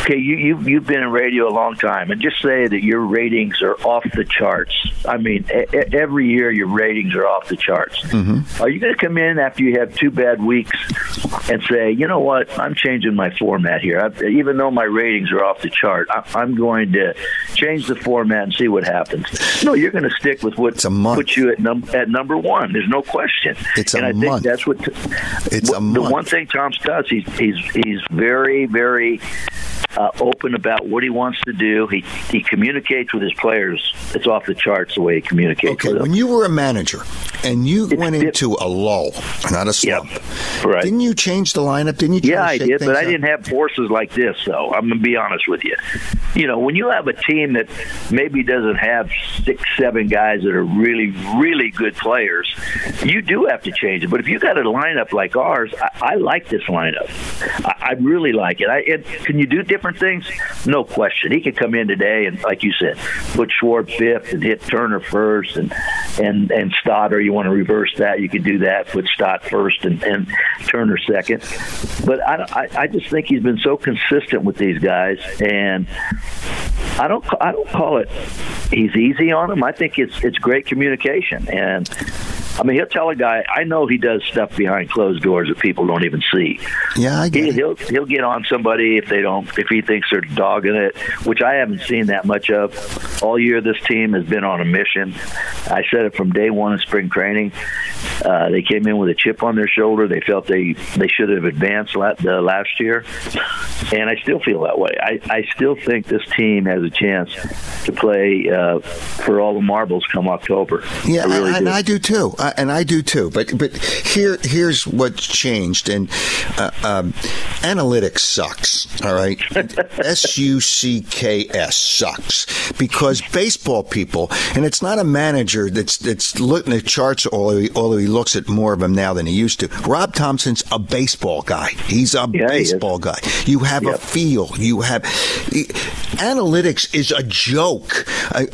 Okay, you, you, you've been in radio a long time, and just say that your ratings are off the charts. I mean, a- every year your ratings are off the charts. Mm-hmm. Are you going to come in after you have two bad weeks and say, you know what, I'm changing my format here? I, even though my ratings are off the chart, I, I'm going to change the format and see what happens. No, you're going to stick with what puts you at, num- at number one. There's no question. It's and a I month. think that's what. T- it's what, a month. The one thing Tom does, he's he's he's very very. Uh, open about what he wants to do. He he communicates with his players. It's off the charts the way he communicates okay, with them. When you were a manager and you It's went dip- into a lull, not a slump, Yep. Right. didn't you change the lineup? Didn't you try Yeah, to I shake did, things but I up? didn't have forces like this, though. I'm going to be honest with you. You know, when you have a team that maybe doesn't have six, seven guys that are really, really good players, you do have to change it. But if you got a lineup like ours, I, I like this lineup. I, I really like it. I, it. Can you do different things? No question. He could come in today and, like you said, put Schwartz fifth and hit Turner first and and, and Stott, or you want to reverse that, you could do that, put Stott first and, and Turner second. But I, I, I just think he's been so consistent with these guys, and I don't I don't call it he's easy on them. I think it's it's great communication. And I mean, he'll tell a guy, I know he does stuff behind closed doors that people don't even see. Yeah, I get he, it. He'll he'll get on somebody if they don't, if he thinks they're dogging it, which I haven't seen that much of. All year, this team has been on a mission. I said it from day one in spring training. Uh, they came in with a chip on their shoulder. They felt they, they should have advanced la- uh, last year, and I still feel that way. I, I still think this team has a chance to play uh, for all the marbles come October. Yeah, I really and do. I do too, uh, and I do too. But but here here's what's changed, and uh, um, analytics sucks. All right, S U C K S sucks because baseball people, and it's not a manager that's that's looking at charts, although he, although he looks at more of them now than he used to. Rob Thompson's a baseball guy. He's a Yeah, he is. baseball guy. You have Yep. a feel. You have analytics is a joke. I,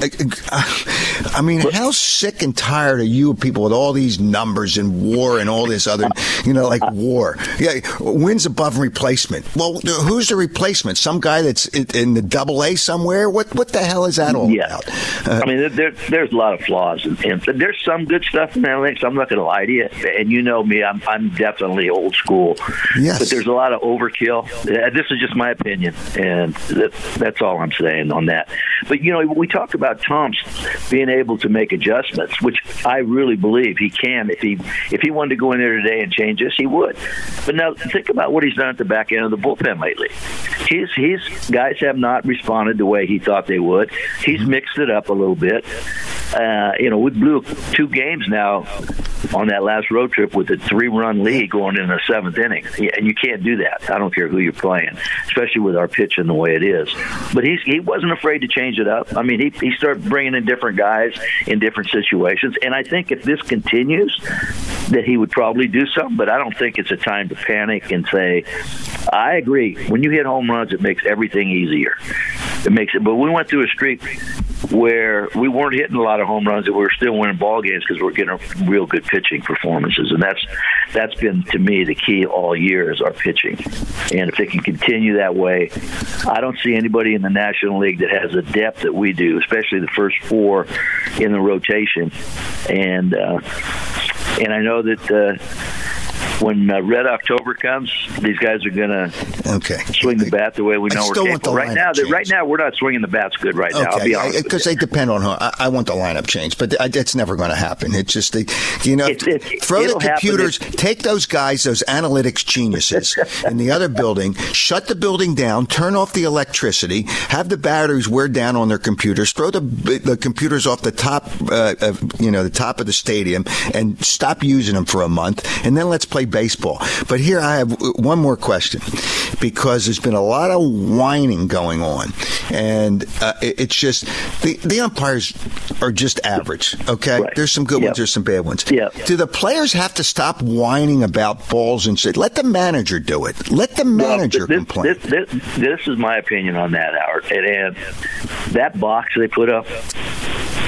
I, I mean, how sick and tired are you of people with all these numbers and war and all this other, you know, like war? Yeah, wins above replacement. Well, who's the replacement? Some guy that's in the double A somewhere? What what the hell is that all Yeah. about? Uh, I mean, there, there's a lot of flaws, and, and there's some good stuff in analytics. I'm not going to lie to you, and you know me, I'm I'm definitely old school. Yes. But there's a lot of overkill. Uh, This is just my opinion, and that, that's all I'm saying on that. But you know, we talk about Tom's being able to make adjustments, which I really believe he can. If he if he wanted to go in there today and change this, he would. But now think about what he's done at the back end of the bullpen lately. His his guys have not responded the way he thought they would. He's mixed it up a little bit. Uh, you know, we blew two games now on that last road trip with a three-run lead going in the seventh inning, and you can't do that. I don't care who you're playing, especially with our pitching the way it is. But he's, he wasn't afraid to change it up. I mean, he, he started bringing in different guys in different situations, and I think if this continues, that he would probably do something, but I don't think it's a time to panic and say, I agree. When you hit home runs, it makes everything easier. It makes it, but we went through a streak where we weren't hitting a lot of home runs, and we were still winning ball games because we're getting real good pitching performances, and that's that's been to me the key all year is our pitching. And if they can continue that way, I don't see anybody in the National League that has the depth that we do, especially the first four in the rotation. And uh, and I know that. Uh, When uh, Red October comes, these guys are going to okay. swing the bat the way we know I we're still capable. want the Right now, lineup right now, we're not swinging the bats good right now. I'll be honest with because you. they depend on who. I, I want the lineup change, but I, it's never going to happen. It's just the, you know, It's- it's- throw the it'll happen computers, if- take those guys, those analytics geniuses in the other building, shut the building down, turn off the electricity, have the batteries wear down on their computers, throw the the computers off the top, uh, of, you know, the top of the stadium, and stop using them for a month, and then let's play baseball. But here I have one more question, because there's been a lot of whining going on, and uh, it, it's just the, the umpires are just average. Okay, Right. There's some good Yep. ones, there's some bad ones. Yep. Do the players have to stop whining about balls and shit? Let the manager do it. Let the manager Well, this, complain. This, this, this is my opinion on that, Howard. And, and that box they put up,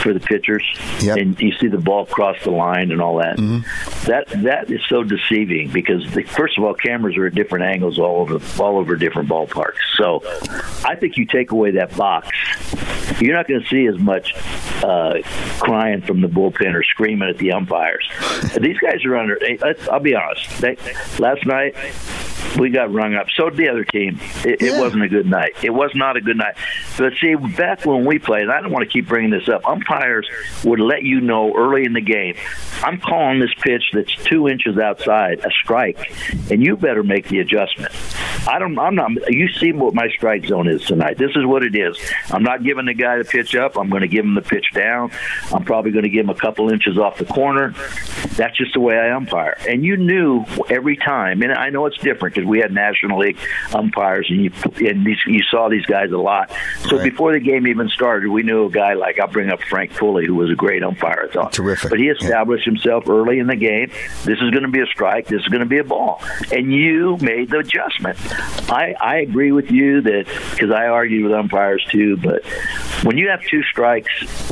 for the pitchers, yep. and you see the ball cross the line and all that. Mm-hmm. That that is so deceiving because, the, first of all, cameras are at different angles all over all over different ballparks. So I think you take away that box, you're not going to see as much uh, crying from the bullpen or screaming at the umpires. These guys are under. I'll be honest. They, last night, we got rung up. So did the other team. It, yeah. it wasn't a good night. It was not a good night. But see, back when we played, and I don't want to keep bringing this up, umpires would let you know early in the game, I'm calling this pitch that's two inches outside a strike, and you better make the adjustment. I don't. I'm not. You see what my strike zone is tonight. This is what it is. I'm not giving the guy the pitch up. I'm going to give him the pitch down. I'm probably going to give him a couple inches off the corner. That's just the way I umpire. And you knew every time, and I know it's different because we had National League umpires, and you and these, you saw these guys a lot. So right. before the game even started, we knew a guy like, I'll bring up Frank Pulley, who was a great umpire, I thought. Terrific. But he established yeah. himself early in the game. This is going to be a strike. This is going to be a ball. And you made the adjustment. I, I agree with you that, because I argued with umpires too, but when you have two strikes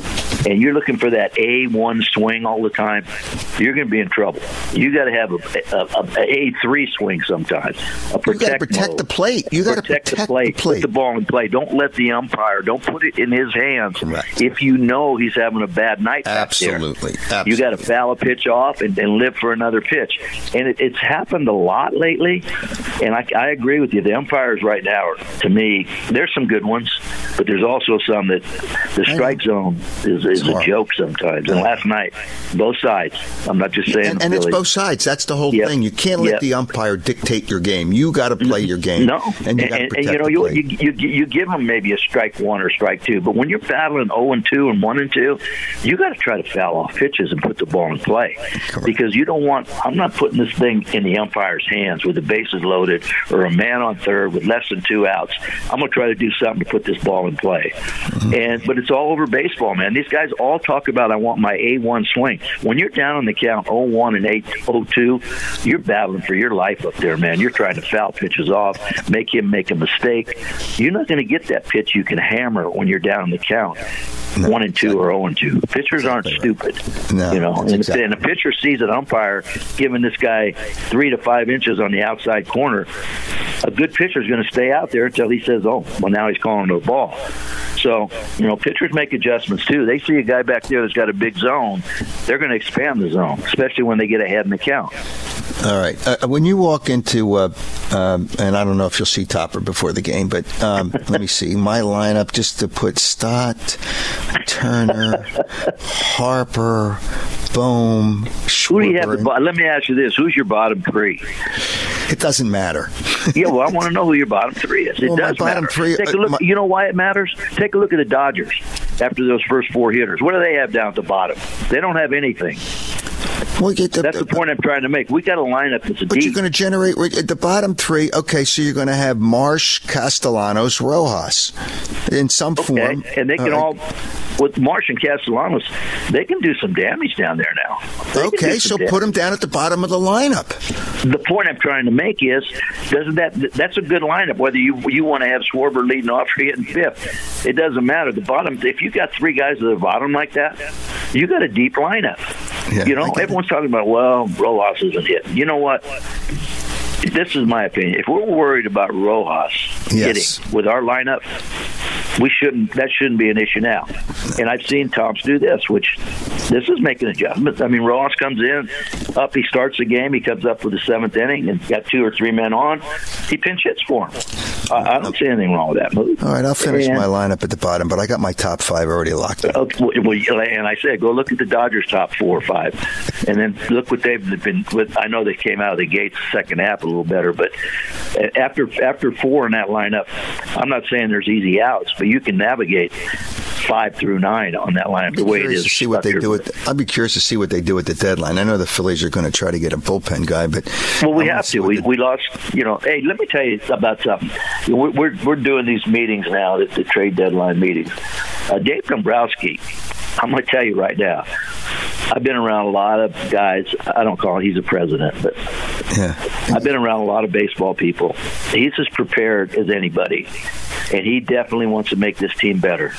and you're looking for that A one swing all the time, you're going to be in trouble. You got to have a, a, a A three swing sometimes. A protect you got to protect mode. the plate. You got to protect, protect the plate. the plate. Put the ball in play. Don't let the umpire. Don't put it in his hands. Right. If you know he's having a bad night. Absolutely. Back there. Absolutely. You got to foul a pitch off and, and live for another pitch. And it, it's happened a lot lately. And I, I agree with you. The umpires right now, are, to me, there's some good ones, but there's also some that the strike zone is, is a joke sometimes. And last night, both sides. I'm not just saying. And, and it's both sides. That's the whole yep. thing. You can't let yep. the umpire dictate your game. You got to play your game. No, and you and, got to and, protect and you know the you, plate. you you you give them maybe a strike one or strike two, but when you're battling zero and two and one and two, you got to try to foul off pitches and put the ball in play. Correct. Because you don't want. I'm not putting this thing in the umpire's hands with the bases loaded or a man on third with less than two outs. I'm going to try to do something to put this ball in play. Mm-hmm. And but it's all over baseball, man. These guys all talk about I want my A one swing. When you're down on the count oh one and oh two, you're battling for your life up there, man. You're trying to foul pitches off, make him make a mistake. You're not going to get that pitch you can hammer when you're down on the count. No, one and two exactly. or zero and two. Pitchers aren't stupid, no, you know. And, exactly. and a pitcher sees an umpire giving this guy three to five inches on the outside corner. A good pitcher is going to stay out there until he says, "Oh, well, now he's calling the ball." So, you know, pitchers make adjustments too. They see a guy back there that's got a big zone, they're going to expand the zone, especially when they get ahead in the count. All right. Uh, when you walk into, uh, um, and I don't know if you'll see Topper before the game, but um, let me see. My lineup, just to put Stott, Turner, Harper, Bohm, Schwarber. Who do you have? The, let me ask you this. Who's your bottom three? It doesn't matter. Yeah, well, I want to know who your bottom three is. It well, does my bottom matter. Three, Take a look. uh, my, you know why it matters? Take a look at the Dodgers after those first four hitters. What do they have down at the bottom? They don't have anything. Well, the, that's the point I'm trying to make. We got a lineup that's a but deep. You're going to generate at the bottom three. Okay, so you're going to have Marsh, Castellanos, Rojas in some okay. form, and they can all. all with Marsh and Castellanos, they can do some damage down there now. They okay, so damage. put them down at the bottom of the lineup. The point I'm trying to make is, doesn't that that's a good lineup? Whether you you want to have Schwarber leading off or hitting fifth, it doesn't matter. The bottom, if you got three guys at the bottom like that, you got a deep lineup. Yeah, you know, everyone's talking about, well, Rojas isn't hitting. You know what? This is my opinion. If we're worried about Rojas yes. hitting with our lineup, we shouldn't. That shouldn't be an issue now. And I've seen Tops do this, which this is making adjustments. I mean, Rojas comes in, up, he starts the game, he comes up for the seventh inning, and got two or three men on. He pinch hits for him. I, I don't see anything wrong with that move. All right, I'll finish and, my lineup at the bottom, but I got my top five already locked in. Well, and I said, go look at the Dodgers' top four or five, and then look what they've been. With, I know they came out of the gates second half a little better, but after after four in that lineup, I'm not saying there's easy outs, but you can navigate five through nine on that lineup the way it is. To see what they do with, I'd be curious to see what they do at the deadline. I know the Phillies are going to try to get a bullpen guy, but well, we have to. We the, we lost. You know, hey, let me tell you about something. We're we're, we're doing these meetings now, the, the trade deadline meetings. Uh, Dave Dombrowski, I'm going to tell you right now. I've been around a lot of guys. I don't call him, he's a president, but yeah. I've been around a lot of baseball people. He's as prepared as anybody, and he definitely wants to make this team better.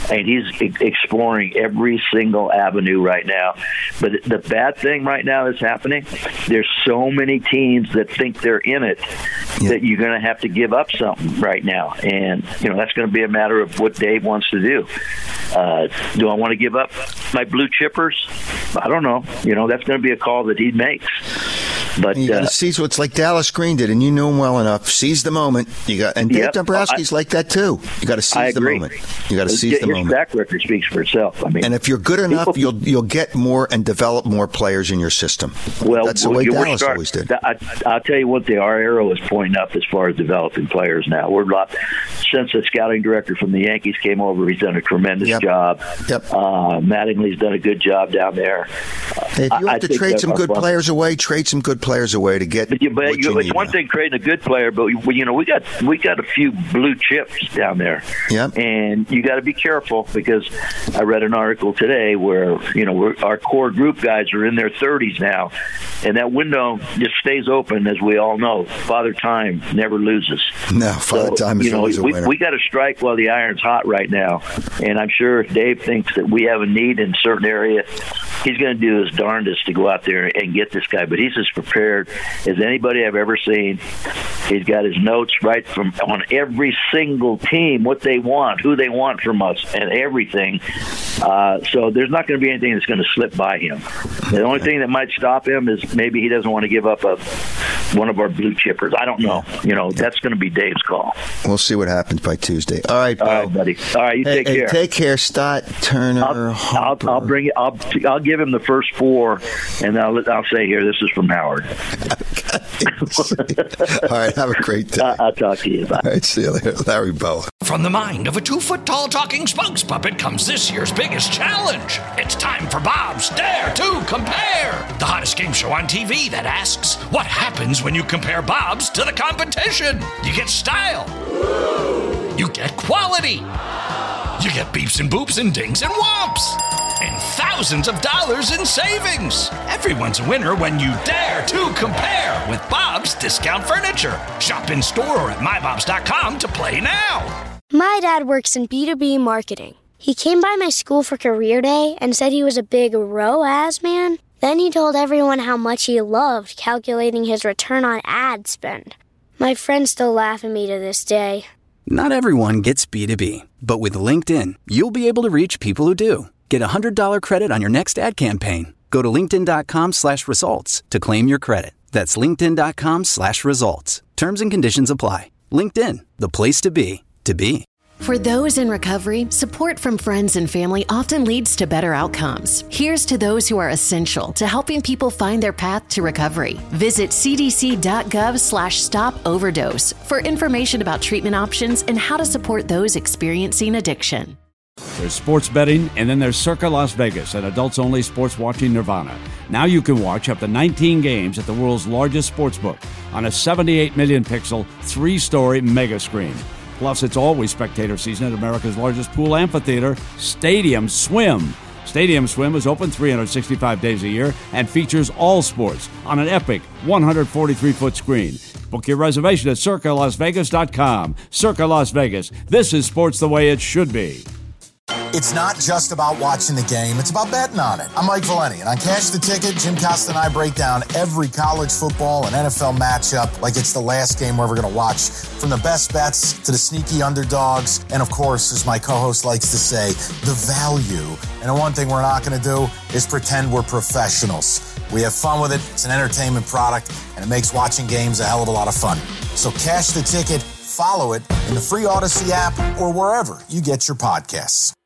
and he's e- exploring every single avenue right now. But the bad thing right now that's happening, there's so many teams that think they're in it yeah. that you're going to have to give up something right now. And, you know, that's going to be a matter of what Dave wants to do. Uh, do I want to give up my blue chippers? I don't know. You know, that's going to be a call that he makes. But you got to uh, seize what's like Dallas Green did, and you knew him well enough. Seize the moment. You got, and Dave yep, Dombrowski's I, like that too. You got to seize the moment. You got to seize his the moment. His track record speaks for itself. I mean, and if you're good enough, people, you'll you'll get more and develop more players in your system. Well, that's the way Dallas start, always did. I, I'll tell you what, the our arrow is pointing up as far as developing players now. We're lot, since the scouting director from the Yankees came over, he's done a tremendous yep. job. Yep. Uh, Mattingly's done a good job down there. Hey, if you have I, to I trade some good fun. players away, trade some good players away to get. But you, but you, it's one now. thing trading a good player, but we, you know we got we got a few blue chips down there. Yep. And you got to be careful, because I read an article today where you know we're, our core group guys are in their thirties now, and that window just stays open, as we all know. Father Time never loses. No, Father so, Time is you know, always a we, winner. We got to strike while the iron's hot right now, and I'm sure if Dave thinks that we have a need in a certain area, he's going to do his darndest to go out there and get this guy. But he's as prepared as anybody I've ever seen. He's got his notes right from on every single team, what they want, who they want from us, and everything. Uh, so there's not going to be anything that's going to slip by him. The only thing that might stop him is maybe he doesn't want to give up a one of our blue chippers. I don't know. You know, that's going to be Dave's call. We'll see what happens by Tuesday. All right, Bo. All right, buddy. All right, you hey, take hey, care. Take care, Stott, Turner, I'll, Harper. I'll, I'll bring it. I'll, I'll give him the first four, and I'll I'll say here, this is from Howard. All right, have a great day. I'll, I'll talk to you. Bye. All right, see you later, Larry Bowa. From the mind of a two-foot-tall talking spokes puppet comes this year's biggest challenge. It's time for Bob's Dare to Compare, the hottest game show on T V that asks, what happens when you compare Bob's to the competition? You get style. You get quality. You get beeps and boops and dings and whomps. And thousands of dollars in savings. Everyone's a winner when you dare to compare with Bob's Discount Furniture. Shop in store or at my bobs dot com to play now. My dad works in B two B marketing. He came by my school for career day and said he was a big R O A S man. Then he told everyone how much he loved calculating his return on ad spend. My friends still laugh at me to this day. Not everyone gets B two B, but with LinkedIn, you'll be able to reach people who do. Get a one hundred dollars credit on your next ad campaign. Go to linkedin.com slash results to claim your credit. That's linkedin.com slash results. Terms and conditions apply. LinkedIn, the place to be, to be. For those in recovery, support from friends and family often leads to better outcomes. Here's to those who are essential to helping people find their path to recovery. Visit cdc.gov slash stop overdose for information about treatment options and how to support those experiencing addiction. There's sports betting, and then there's Circa Las Vegas, an adults-only sports watching nirvana. Now you can watch up to nineteen games at the world's largest sports book on a seventy-eight million pixel, three-story mega screen. Plus, it's always spectator season at America's largest pool amphitheater, Stadium Swim. Stadium Swim is open three hundred sixty-five days a year and features all sports on an epic one hundred forty-three foot screen. Book your reservation at circa las vegas dot com. Circa Las Vegas. This is sports the way it should be. It's not just about watching the game, it's about betting on it. I'm Mike Valeni, and on Cash the Ticket, Jim Costa and I break down every college football and N F L matchup like it's the last game we're ever going to watch, from the best bets to the sneaky underdogs, and of course, as my co-host likes to say, the value. And the one thing we're not going to do is pretend we're professionals. We have fun with it, it's an entertainment product, and it makes watching games a hell of a lot of fun. So Cash the Ticket, follow it in the free Odyssey app or wherever you get your podcasts.